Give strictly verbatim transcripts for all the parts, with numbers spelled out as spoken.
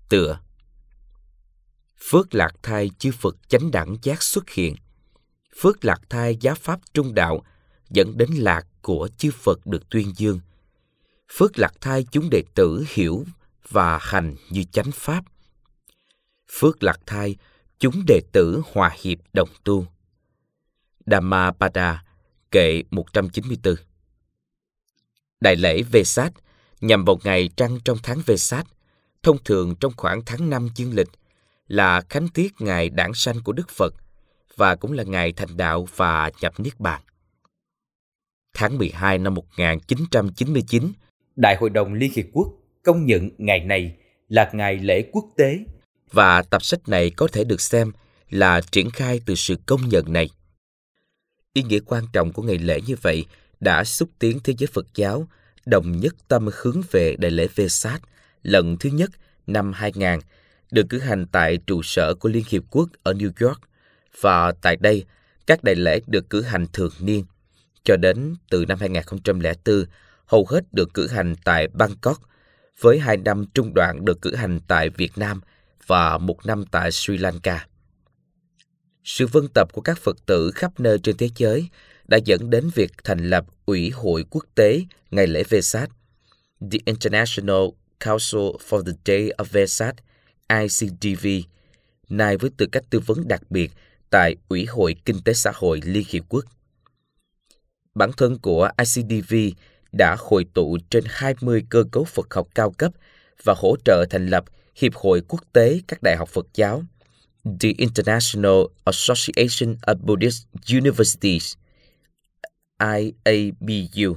Tựa. Phước lạc thai chư Phật chánh đẳng giác xuất hiện. Phước lạc thai giáo pháp trung đạo dẫn đến lạc của chư Phật được tuyên dương. Phước lạc thai chúng đệ tử hiểu và hành như chánh pháp. Phước lạc thai chúng đệ tử hòa hiệp đồng tu. Dhammapada, kệ một trăm chín mươi tư. Đại lễ Vesak nhằm vào ngày trăng trong tháng Vesak, thông thường trong khoảng tháng năm dương lịch, là khánh tiết ngày đản sanh của Đức Phật và cũng là ngày thành đạo và nhập niết bàn. Tháng mười hai năm một nghìn chín trăm chín mươi chín, Đại hội đồng Liên Hiệp Quốc công nhận ngày này là ngày lễ quốc tế và tập sách này có thể được xem là triển khai từ sự công nhận này. Ý nghĩa quan trọng của ngày lễ như vậy đã xúc tiến thế giới Phật giáo đồng nhất tâm hướng về đại lễ Vesak lần thứ nhất năm hai nghìn, được cử hành tại trụ sở của Liên Hiệp Quốc ở New York, và tại đây các đại lễ được cử hành thường niên. Cho đến từ năm hai nghìn không trăm lẻ bốn, hầu hết được cử hành tại Bangkok, với hai năm trung đoạn được cử hành tại Việt Nam và một năm tại Sri Lanka. Sự vân tập của các Phật tử khắp nơi trên thế giới đã dẫn đến việc thành lập Ủy hội quốc tế ngày lễ Vesak, The International Council for the Day of Vesak, I C D V, nay với tư cách tư vấn đặc biệt tại Ủy hội Kinh tế Xã hội Liên Hiệp Quốc. Bản thân của I C D V đã hội tụ trên hai mươi cơ cấu Phật học cao cấp và hỗ trợ thành lập Hiệp hội Quốc tế các đại học Phật giáo, The International Association of Buddhist Universities, I A B U.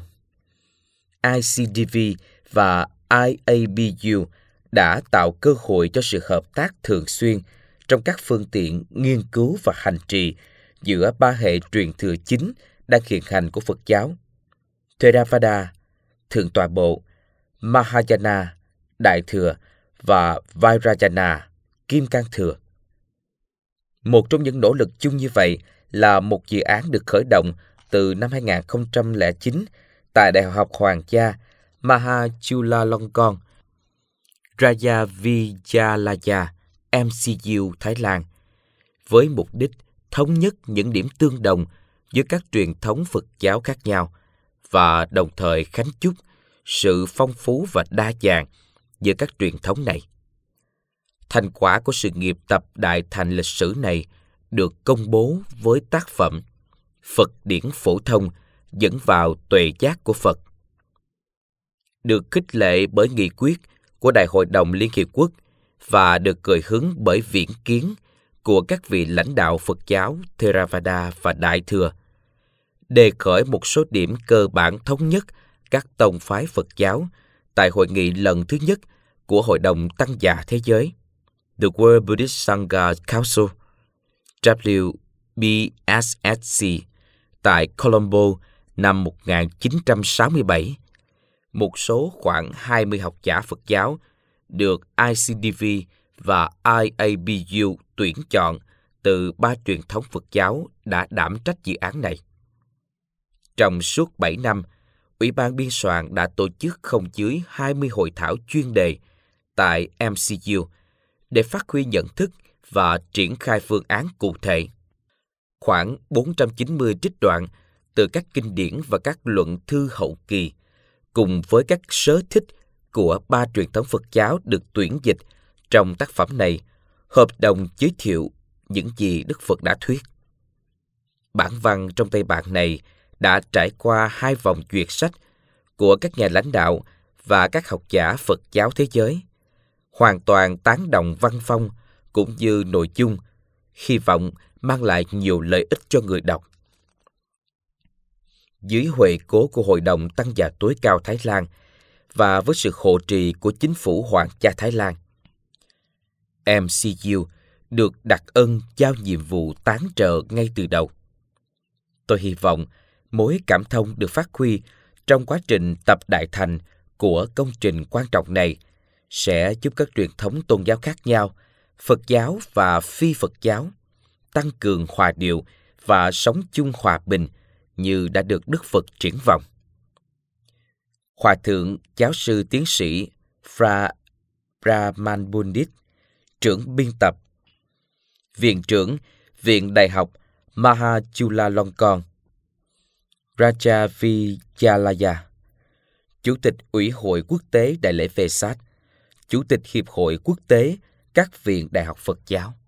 I C D V và I A B U đã tạo cơ hội cho sự hợp tác thường xuyên trong các phương tiện nghiên cứu và hành trì giữa ba hệ truyền thừa chính đang hiện hành của Phật giáo: Theravada, Thượng tọa bộ, Mahayana, Đại thừa, và Vajrayana, Kim Cang thừa. Một trong những nỗ lực chung như vậy là một dự án được khởi động từ năm hai nghìn không trăm lẻ chín tại Đại học Hoàng gia Mahachulalongkorn, Raya Vidyalaya, M C U, Thái Lan, với mục đích thống nhất những điểm tương đồng giữa các truyền thống Phật giáo khác nhau và đồng thời khánh chúc sự phong phú và đa dạng giữa các truyền thống này. Thành quả của sự nghiệp tập đại thành lịch sử này được công bố với tác phẩm Phật điển phổ thông dẫn vào tuệ giác của Phật. Được khích lệ bởi nghị quyết của Đại hội đồng Liên Hiệp Quốc và được gợi hứng bởi viễn kiến của các vị lãnh đạo Phật giáo Theravada và Đại thừa, đề khởi một số điểm cơ bản thống nhất các tông phái Phật giáo tại hội nghị lần thứ nhất của Hội đồng Tăng già Thế giới, The World Buddhist Sangha Council, W B S S C, tại Colombo năm một nghìn chín trăm sáu mươi bảy. Một số khoảng hai mươi học giả Phật giáo được I C D V và I A B U tuyển chọn từ ba truyền thống Phật giáo đã đảm trách dự án này. Trong suốt bảy năm, Ủy ban biên soạn đã tổ chức không dưới hai mươi hội thảo chuyên đề tại M C U để phát huy nhận thức và triển khai phương án cụ thể. Khoảng bốn trăm chín mươi trích đoạn từ các kinh điển và các luận thư hậu kỳ, cùng với các sớ thích của ba truyền thống Phật giáo được tuyển dịch trong tác phẩm này, hợp đồng giới thiệu những gì Đức Phật đã thuyết. Bản văn trong tay bạn này đã trải qua hai vòng duyệt sách của các nhà lãnh đạo và các học giả Phật giáo thế giới, hoàn toàn tán đồng văn phong cũng như nội dung, hy vọng mang lại nhiều lợi ích cho người đọc. Dưới huệ cố của Hội đồng Tăng già tối cao Thái Lan và với sự hộ trì của chính phủ Hoàng gia Thái Lan, M C U được đặc ân giao nhiệm vụ tán trợ ngay từ đầu. Tôi hy vọng mối cảm thông được phát huy trong quá trình tập đại thành của công trình quan trọng này sẽ giúp các truyền thống tôn giáo khác nhau, Phật giáo và phi Phật giáo, tăng cường hòa điệu và sống chung hòa bình như đã được Đức Phật triển vọng. Hòa thượng giáo sư tiến sĩ Phra Brahman Pundit, trưởng biên tập, Viện trưởng Viện Đại học Mahachulalongkorn, Raja Vidyalaya, Chủ tịch Ủy hội Quốc tế Đại lễ Vesak, Chủ tịch Hiệp hội Quốc tế các viện đại học Phật giáo.